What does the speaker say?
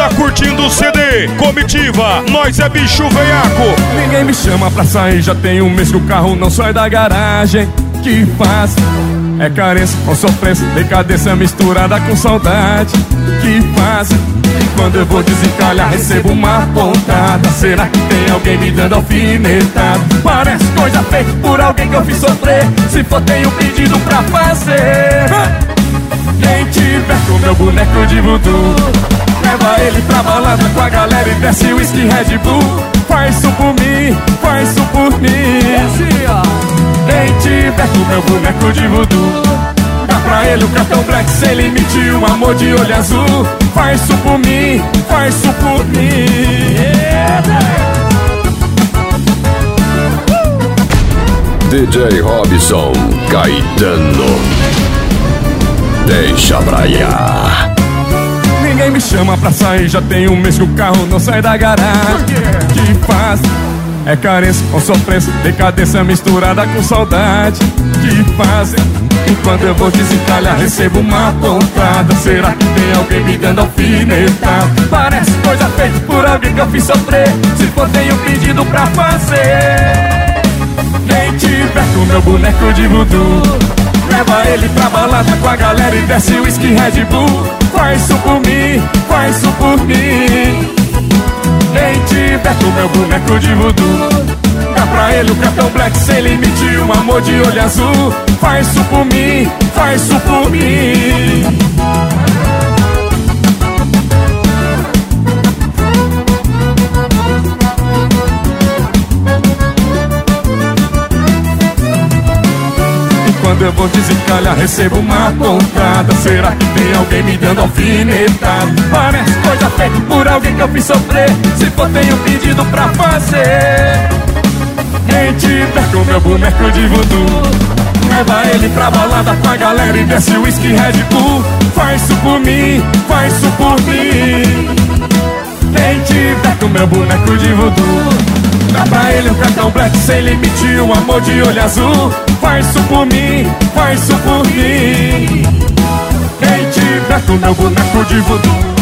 tá curtindo o CD Comitiva, nós é bicho veiaco. Ninguém me chama pra sair, já tem um mês que o carro não sai da garagem. Que faz? É carência com sofrência, decadência misturada com saudade. Que faz? Quando eu vou desencalhar recebo uma pontada. Será que tem alguém me dando alfinetada? Parece coisa feita por alguém que eu fiz sofrer. Se for tem um pedido pra fazer. Quem tiver com meu boneco de voodoo, leva ele pra balada com a galera e desce o whisky Red Bull. Faz isso por mim, faz isso por mim. Quem tiver com meu boneco de voodoo, dá pra ele o cartão Black sem limite, um amor de olho azul. Faz isso por mim, faz isso por mim. DJ Robson Caetano, deixa braiar. Ninguém me chama pra sair, já tem um mês que o carro não sai da garagem. Que faz? É carência com sofrência, decadência misturada com saudade. Que fazem? Enquanto eu vou desencalhar recebo uma pontada. Será que tem alguém me dando alfinetada? Parece coisa feita por alguém que eu fiz sofrer. Se for tem um pedido pra fazer. Quem tiver com meu boneco de voodoo, leva ele pra balada com a galera e desce o whisky Red Bull. Faz isso por mim, faz isso por mim. Quem tiver com meu boneco de voodoo, dá pra ele o cartão Black sem limite, um amor de olho azul. Faz isso por mim, faz isso por mim. Quando eu vou desencalhar recebo uma pontada. Será que tem alguém me dando alfinetada? Parece coisa feita por alguém que eu fiz sofrer. Se for tem um pedido pra fazer. Quem tiver com meu boneco de voodoo, leva ele pra balada com a galera e desce o whisky Red Bull. Faz isso por mim, faz isso por mim. Quem tiver com meu boneco de voodoo, dá pra ele um cartão Black sem limite, um amor de olho azul. Faz isso por mim, faz isso por mim. Quem tiver com meu boneco de voodoo,